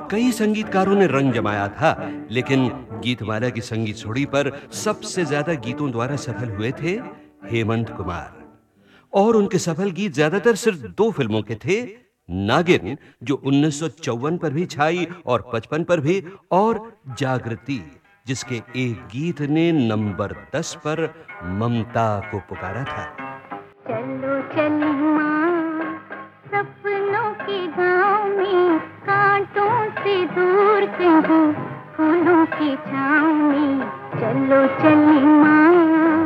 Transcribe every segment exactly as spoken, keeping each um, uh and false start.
कई संगीतकारों ने रंग जमाया था, लेकिन गीतमाला की संगीत सुड़ी पर सबसे ज्यादा गीतों द्वारा सफल हुए थे हेमंत कुमार। और उनके सफल गीत ज्यादातर सिर्फ दो फिल्मों के थे, नागिन जो उन्नीस सौ चौवन पर भी छाई और पचपन पर भी, और जागृति जिसके एक गीत ने नंबर दस पर ममता को पुकारा था। चलो चली माँ सपनों के गाँव में, कांटों से दूर कहीं फूलों की छाँव में, चलो चली माँ।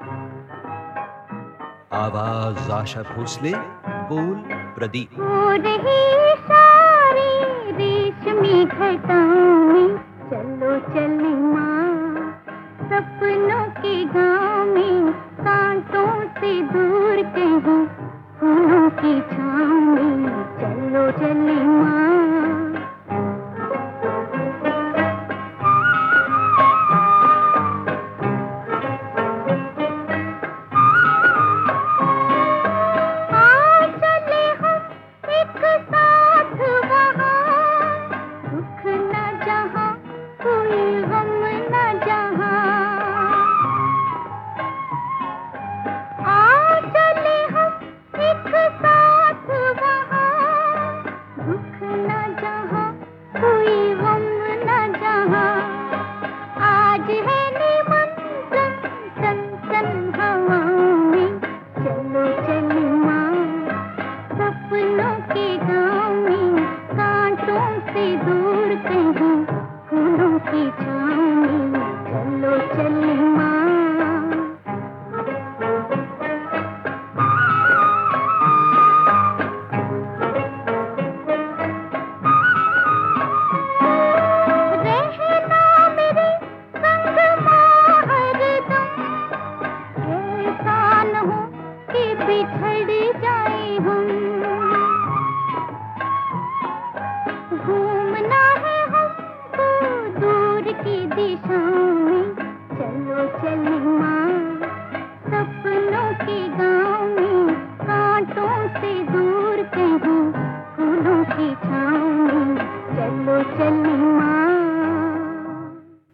आवाज आशा भोसले, बोल प्रदीप। हो रही सारी रेशमी घटाओं में, चलो चली माँ सपनों के गाँव में, कांटों से दूर कहीं फूलों की छाँव में, चलो चली माँ। घूमना है हमको दूर की दिशा